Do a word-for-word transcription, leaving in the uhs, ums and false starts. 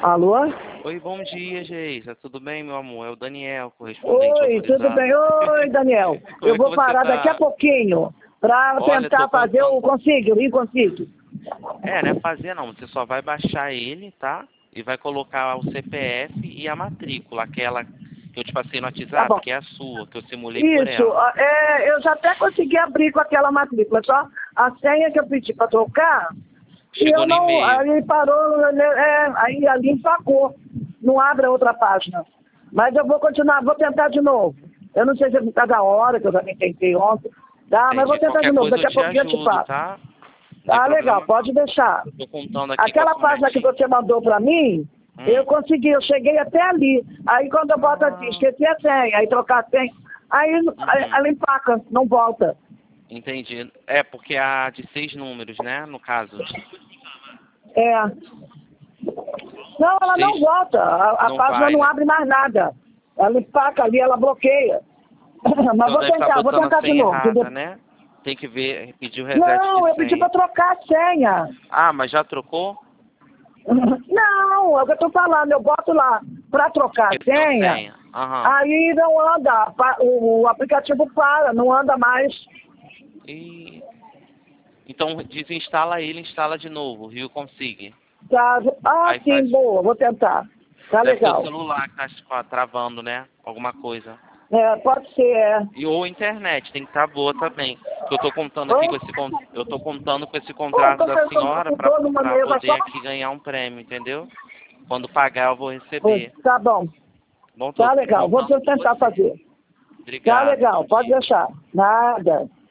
Alô? Oi, bom dia, Geisa. Tudo bem, meu amor? É o Daniel, correspondente Oi, autorizado. tudo bem? Oi, Daniel. Como Eu é que vou você parar tá? daqui a pouquinho para Olha, tentar tô fazer o contando. consigo, o consigo. É, não é fazer não. Você só vai baixar ele, tá? E vai colocar o C P F e a matrícula, aquela que eu te passei no Tá bom. WhatsApp, que é a sua, que eu simulei por Isso, ela. é, eu já até consegui abrir com aquela matrícula, só a senha que eu pedi para trocar, e Chegou eu no não, e-mail. aí parou, né, é, aí ali empacou, não abre a outra página. Mas eu vou continuar, vou tentar de novo. Eu não sei se é por causa da hora, que eu também tentei ontem, tá, mas vou Entendi. tentar de Qualquer novo, coisa daqui eu a te pouquinho eu te ajudo, passo. tá? Não é Tá legal, problema pode não. deixar. Eu tô contando aqui com a Aquela sua página que netinha. você mandou pra mim, Hum. eu consegui, eu cheguei até ali. Aí quando eu boto assim, Ah. esqueci a senha, aí trocar a senha, aí Uhum. ela empaca, não volta. Entendi. É, porque a de seis números, né? No caso. É. Não, ela não Seis volta, a, a não página vai, não né? abre mais nada. Ela empaca ali, ela bloqueia. Mas Então vou deve estar tentar, vou botando a tentar de senha novo. errada, né? Tem que ver, pedir o reset Não, de eu pedi pra senha. trocar a senha. Ah, mas já trocou? Não, é o que eu tô falando, eu boto lá pra trocar a Esqueceu senha. senha. Aham. Aí não anda, pa- o, o aplicativo para, não anda mais. E... Então desinstala ele e instala de novo, Rio Config. Tá, ah, Aí faz. sim, boa, vou tentar. Tá Deve ser o legal. celular que tá tipo, travando, né? Alguma coisa. É, pode ser, é. E ou a internet, tem que estar boa também. Que eu tô contando aqui com Oi? esse con- eu tô contando com esse Pô, contrato tô da pensando senhora que para tô numa para mesa poder só. aqui ganhar um prêmio, entendeu? Quando pagar eu vou Pô, receber. tá bom, Bom, tô tá legal, vou contando com tentar você. fazer. Tá Obrigado, bom legal, pode dia. deixar. Nada.